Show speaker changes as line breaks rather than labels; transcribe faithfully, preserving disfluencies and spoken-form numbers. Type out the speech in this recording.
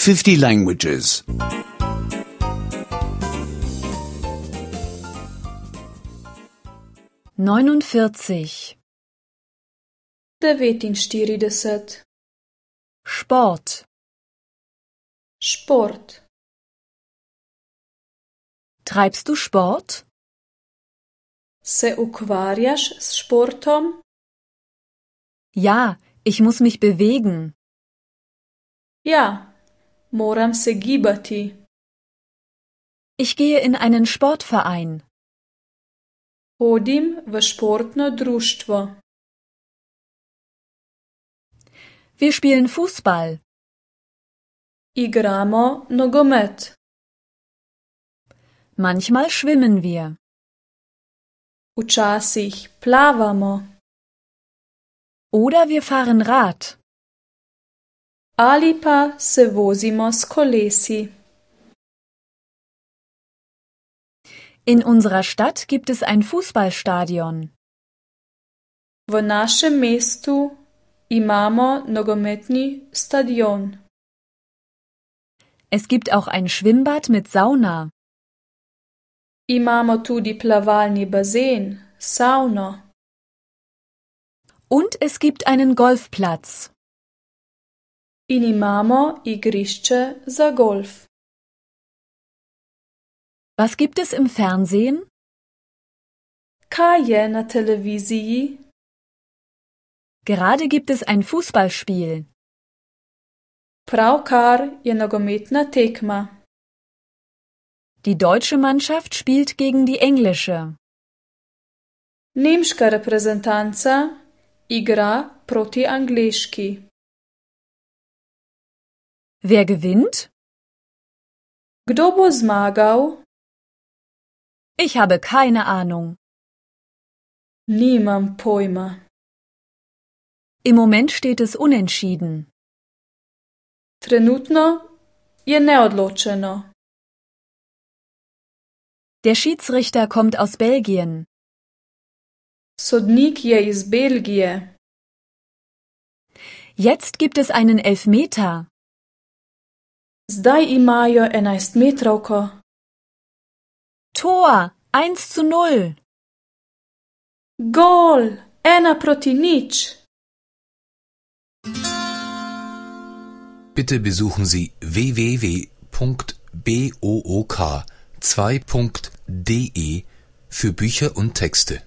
fifty languages.
neunundvierzig.
devetinštirideset.
Sport.
Šport.
Treibst du Sport?
Se ukvarjaš s športom?
Ja, ich muss mich bewegen.
Ja, moram se gibati.
Ich gehe in einen Sportverein.
Hodim v športno društvo.
Wir spielen Fußball.
Igramo nogomet.
Manchmal schwimmen wir.
Včasih plavamo.
Oder wir fahren Rad.
Ali pa se vozimo s kolesi.
In unserer Stadt gibt es ein Fußballstadion.
V našem mestu imamo nogometni stadion.
Es gibt auch ein Schwimmbad mit Sauna.
Imamo tudi plavalni bazen, savno.
Und es gibt einen Golfplatz.
In imamo igrišče za golf.
Was gibt es im Fernsehen?
Kaj je na televiziji?
Gerade gibt es ein Fußballspiel.
Pravkar je nogometna tekma.
Die deutsche Mannschaft spielt gegen die englische.
Nemška reprezentanca igra proti angleški.
Wer gewinnt?
Kdo bo zmagal?
Ich habe keine Ahnung.
Nimam pojma.
Im Moment steht es unentschieden.
Trenutno je neodločeno.
Der Schiedsrichter kommt aus Belgien.
Sodnik je iz Belgije.
Jetzt gibt es einen Elfmeter.
Zdaj imajo enajstmetrovko.
Tor, eins zu null.
Gol, ena proti nič.
Bitte besuchen Sie w w w punkt book zwei punkt de für Bücher und Texte.